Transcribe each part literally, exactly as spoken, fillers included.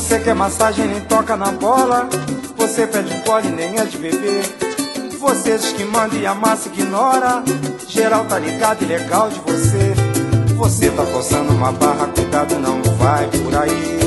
Você quer massagem, nem toca na bola. Você pede um gole, nem é de beber. Você diz que manda e amassa, ignora. Geral tá ligado e legal de você. Você tá forçando uma barra, cuidado, não vai por aí.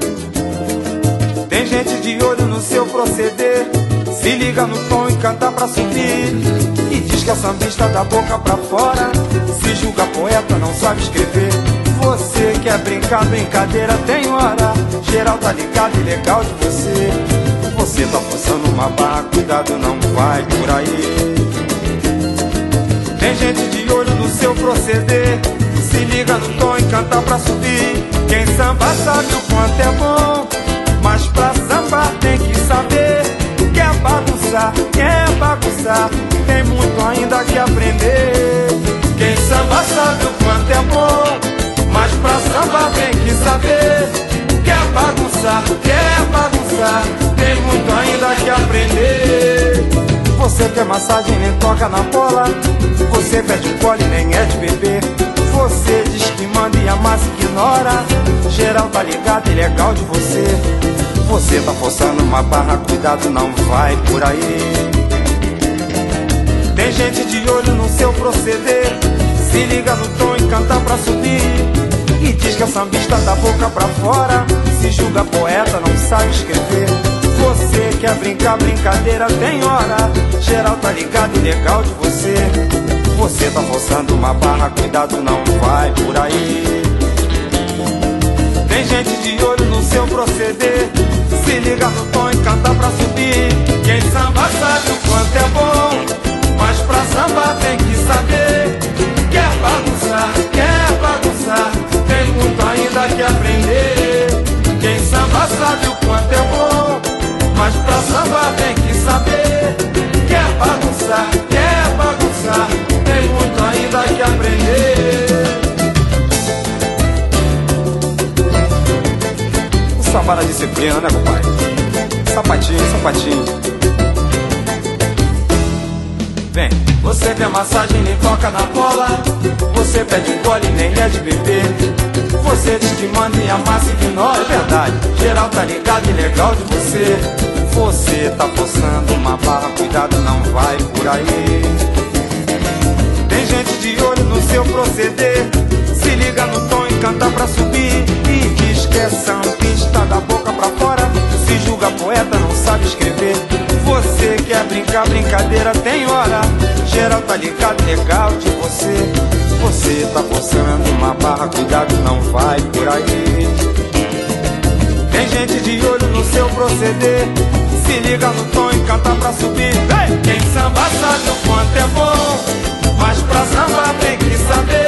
Tem gente de olho no seu proceder. Se liga no tom e canta pra subir. E diz que é sambista da boca pra fora. Se julga poeta, não sabe escrever. Você quer brincar, brincadeira tem hora. Geral tá ligado e legal de você. Você tá forçando uma barra, cuidado, não vai por aí. Tem gente de olho no seu proceder. Se liga no tom e canta pra subir. Quem samba sabe o quanto é bom, mas pra sambar tem que saber. Quer bagunçar, quer bagunçar, tem muito ainda que aprender. Quem samba sabe o quanto é bom, mas pra sambar tem que saber. Quer bagunçar, quer bagunçar, tem muito ainda que aprender. Você quer massagem, nem toca na bola. Você pede um gole, nem é de beber. Você diz que manda e amassa, ignora. Geral tá ligado e legal de você. Você tá forçando uma barra, cuidado, não vai por aí. Tem gente de olho no seu proceder. Se liga no tom e canta pra subir. E diz que é sambista da boca pra fora. Se julga poeta, não sabe escrever. Você quer brincar, brincadeira tem hora. Geral tá ligado e legal de você. Você tá forçando uma barra, cuidado, não vai por aí. Tem gente de olho no seu proceder. Se liga no tom e canta pra subir. Quem samba sabe o quanto é bom, mas pra samba tem que saber. Quer bagunçar, quer bagunçar, tem muito ainda que aprender. Quem samba sabe o quanto é bom, mas pra samba tem que saber. Quer bagunçar, quer bagunçar, tem muito ainda que aprender. O samba na disciplina, né, compadre? Sapatinho, sapatinho. Vem. Você quer massagem, nem toca na bola. Você pede um gole, nem é de beber. Você diz que manda e amassa, ignora. É verdade, geral tá ligado e legal de você. Você tá forçando uma barra, cuidado, não vai por aí. Tem gente de olho no seu proceder. Se liga no tom e canta pra subir. E diz que é sambista da boca pra fora. Se julga poeta, não sabe escrever. Você quer brincar, brincadeira tem hora. Geral tá ligado, legal de você. Você tá forçando uma barra, cuidado, não vai por aí. Tem gente de olho no seu proceder. Se liga no tom e canta pra subir. Hey! Quem samba sabe o quanto é bom, mas pra sambar tem que saber.